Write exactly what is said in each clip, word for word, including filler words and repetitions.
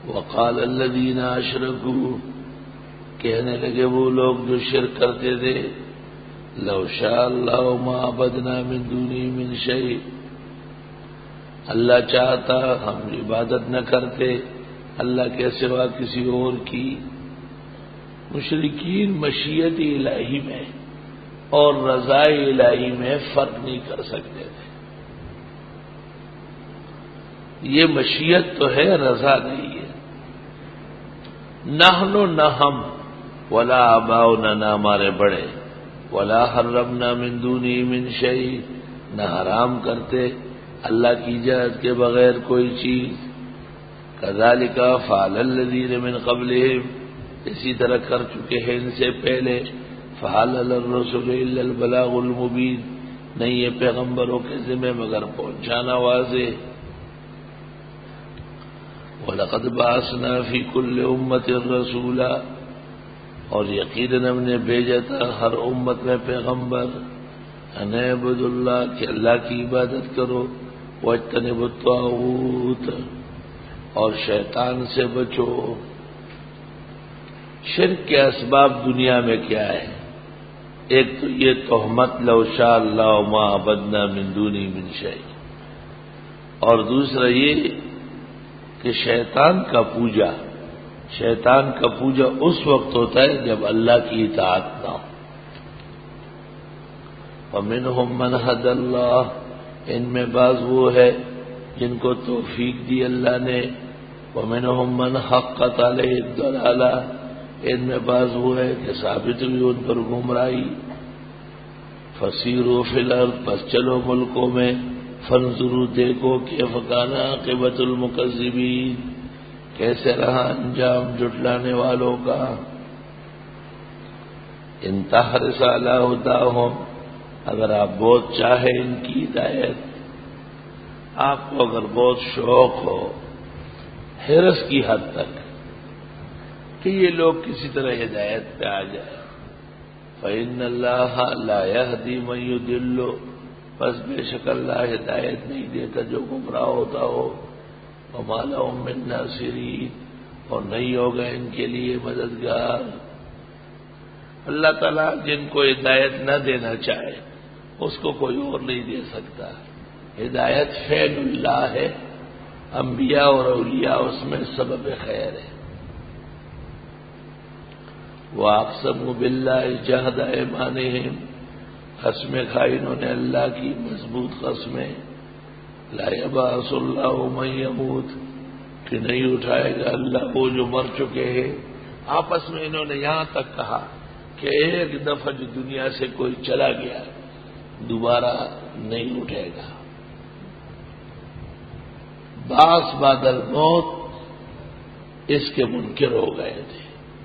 وقال الذین اشرکوا، کہنے لگے وہ لوگ جو شرک کرتے تھے، لو شاء اللہ ما عبدنا من دونہ من شیء، اللہ چاہتا ہم عبادت نہ کرتے اللہ کے سوا کسی اور کی۔ مشرکین مشیت الہی میں اور رضا الہی میں فرق نہیں کر سکتے تھے۔ یہ مشیت تو ہے، رضا نہیں ہے۔ نحن نہ ہم، ولا آباؤنا نہ ہمارے بڑے، ولا حرمنا من دونہ من شیء، نہ حرام کرتے اللہ کی اجازت کے بغیر کوئی چیز۔ کذالک فعل الذین من قبلہم، اسی طرح کر چکے ہیں ان سے پہلے۔ فحل علی الرسل الا البلاغ المبین، نہیں ہے پیغمبروں کے ذمہ مگر پہنچانا واضح۔ وَلَقَدْ بَعَثْنَا فِي كُلِّ أُمَّةٍ رَسُولًا، اور یقیناً ہم نے بھیجا تھا ہر امت میں پیغمبر، ان اعبدوا اللہ، کہ اللہ کی عبادت کرو، واجتنبوا الطاغوت، اور شیطان سے بچو۔ شرک کے اسباب دنیا میں کیا ہے؟ ایک تو یہ تہمت لو شاء اللہ ما عبدنا من دونہ من شیء، اور دوسرا یہ کہ شیطان کا پوجا، شیطان کا پوجا اس وقت ہوتا ہے جب اللہ کی اطاعت نہ ہو۔ وَمِنْهُمْ مَنْ هَدَى اللَّهُ، ان میں بعض وہ ہے جن کو توفیق دی اللہ نے۔ وَمِنْهُمْ مَنْ حَقَّتْ عَلَيْهِ الضَّلَالَةُ، ان میں بعض وہ ہے کہ ثابت ہوئی ان پر گمراہی۔ فَسِيرُوا فِي الْأَرْضِ، پس چلو ملکوں میں، فانظروا، دیکھو کیف کان عاقبۃ المکذبین، کیسے رہا انجام جھٹلانے والوں کا۔ ان تحرص علی ھداھم، اگر آپ بہت چاہیں ان کی ہدایت، آپ کو اگر بہت شوق ہو حرص کی حد تک کہ یہ لوگ کسی طرح ہدایت پہ آ جائے، فإن اللہ لا یہدی من یضل، بس بے شک اللہ ہدایت نہیں دیتا جو گمراہ ہوتا ہو۔ وما لهم من ناصرین، اور نہیں ہوگا ان کے لیے مددگار۔ اللہ تعالیٰ جن کو ہدایت نہ دینا چاہے اس کو کوئی اور نہیں دے سکتا۔ ہدایت فعل اللہ ہے، انبیاء اور اولیاء اس میں سبب خیر ہے۔ وَأَقْسَمُوا بِاللَّهِ جَهْدَ أَيْمَانِهِمْ، قسمیں کھائی انہوں نے اللہ کی مضبوط قسمیں۔ لا يبعث اللہ من يموت، کہ نہیں اٹھائے گا اللہ وہ جو مر چکے ہیں۔ آپس میں انہوں نے یہاں تک کہا کہ ایک دفعہ جو دنیا سے کوئی چلا گیا دوبارہ نہیں اٹھے گا۔ بعث بعد الموت اس کے منکر ہو گئے تھے۔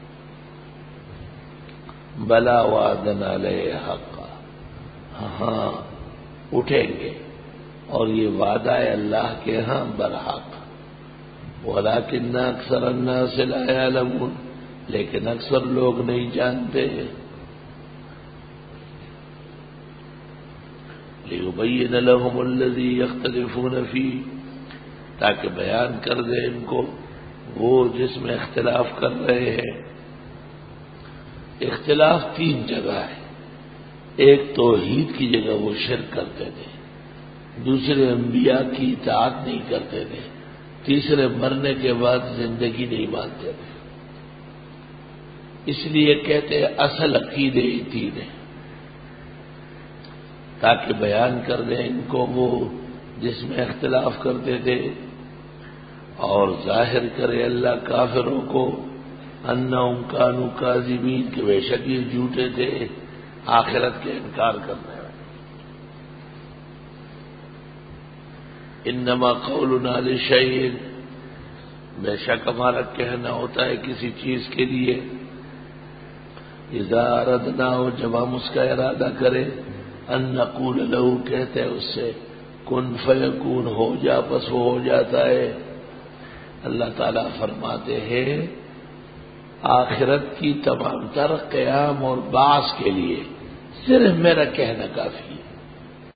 بلا وعدنا علیہ حقا، ہاں اٹھیں گے، اور یہ وعدہ ہے اللہ کے ہاں برحق۔ ولکن اکثر الناس لا یعلمون، لیکن اکثر لوگ نہیں جانتے۔ لیبین لهم الذی یختلفون فیہ، تاکہ بیان کر دے ان کو وہ جس میں اختلاف کر رہے ہیں۔ اختلاف تین جگہ ہے، ایک توحید کی جگہ وہ شرک کرتے تھے، دوسرے انبیاء کی اطاعت نہیں کرتے تھے، تیسرے مرنے کے بعد زندگی نہیں مانتے تھے۔ اس لیے کہتے ہیں اصل عقیدے ہی تین ہیں، تاکہ بیان کر دیں ان کو وہ جس میں اختلاف کرتے تھے، اور ظاہر کرے اللہ کافروں کو انہم کانوا کاذبین، کہ بے شک یہ جھوٹے تھے آخرت کے انکار کرنے والے۔ انما قولنا لشیء، بے شک ہمارا کہنا ہوتا ہے کسی چیز کے لیے، اذا اردناہ، جب ہم اس کا ارادہ کریں، ان نقول لہ، کہتے ہیں اس سے کن فیکون، ہو جا، پس وہ ہو جاتا ہے۔ اللہ تعالیٰ فرماتے ہیں آخرت کی تمام تر قیام اور بعث کے لیے صرف میرا کہنا کافی ہے۔